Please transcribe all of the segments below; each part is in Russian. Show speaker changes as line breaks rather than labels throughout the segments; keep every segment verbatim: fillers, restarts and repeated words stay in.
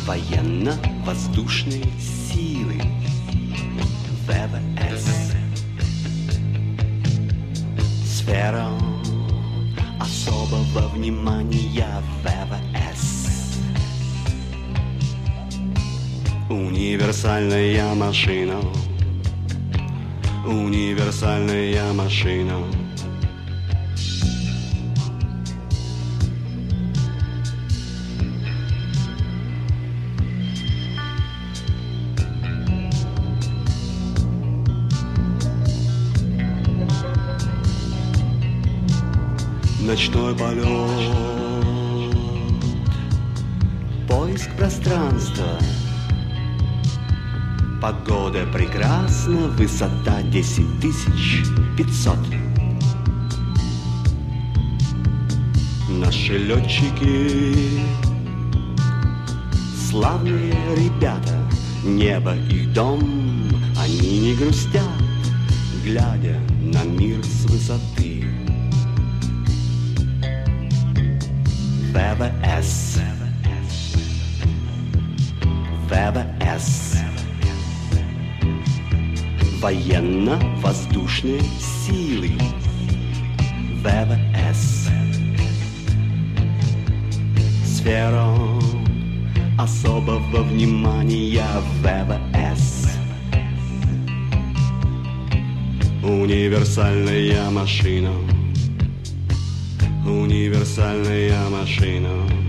Военно-воздушные силы ВВС. Сфера особого внимания ВВС. Универсальная машина. Универсальная машина. Ночной полет, поиск пространства. Погода прекрасна, высота десять тысяч пятьсот. Наши летчики славные ребята, небо их дом, они не грустят, глядя на мир с высоты. ВВС. ВВС. Военно-воздушные силы ВВС. Сфера особого внимания ВВС. Универсальная машина. Универсальная машина.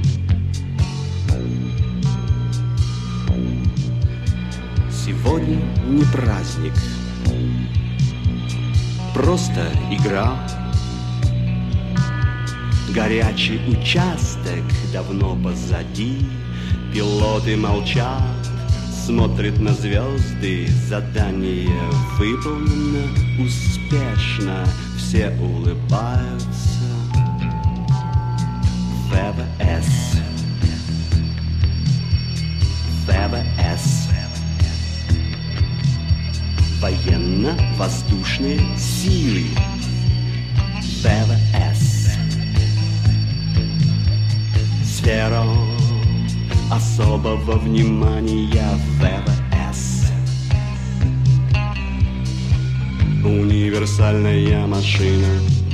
Сегодня не праздник, просто игра. Горячий участок давно позади. Пилоты молчат, смотрят на звезды. Задание выполнено успешно, все улыбаются. ВВС. ВВС. Военно-воздушные силы ВВС. Сфера особого внимания ВВС. Универсальная машина.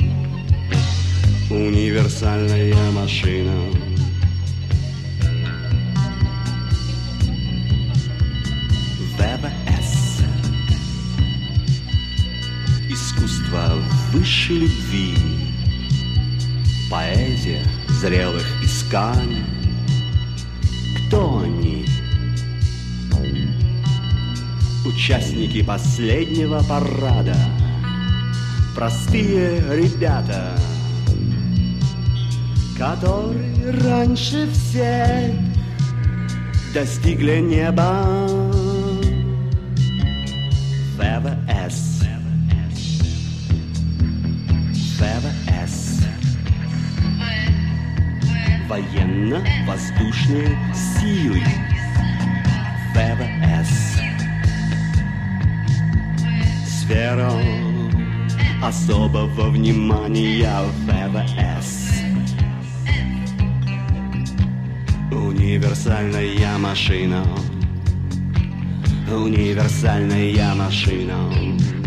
Универсальная машина. ВВС. Искусство высшей любви. Поэзия зрелых исканий. Кто они? Участники последнего парада. Простые ребята, которые раньше всех достигли неба. ВВС. ВВС. Военно-воздушные силы ВВС. Сфера особого внимания ВВС. Универсальная машина. Универсальная машина.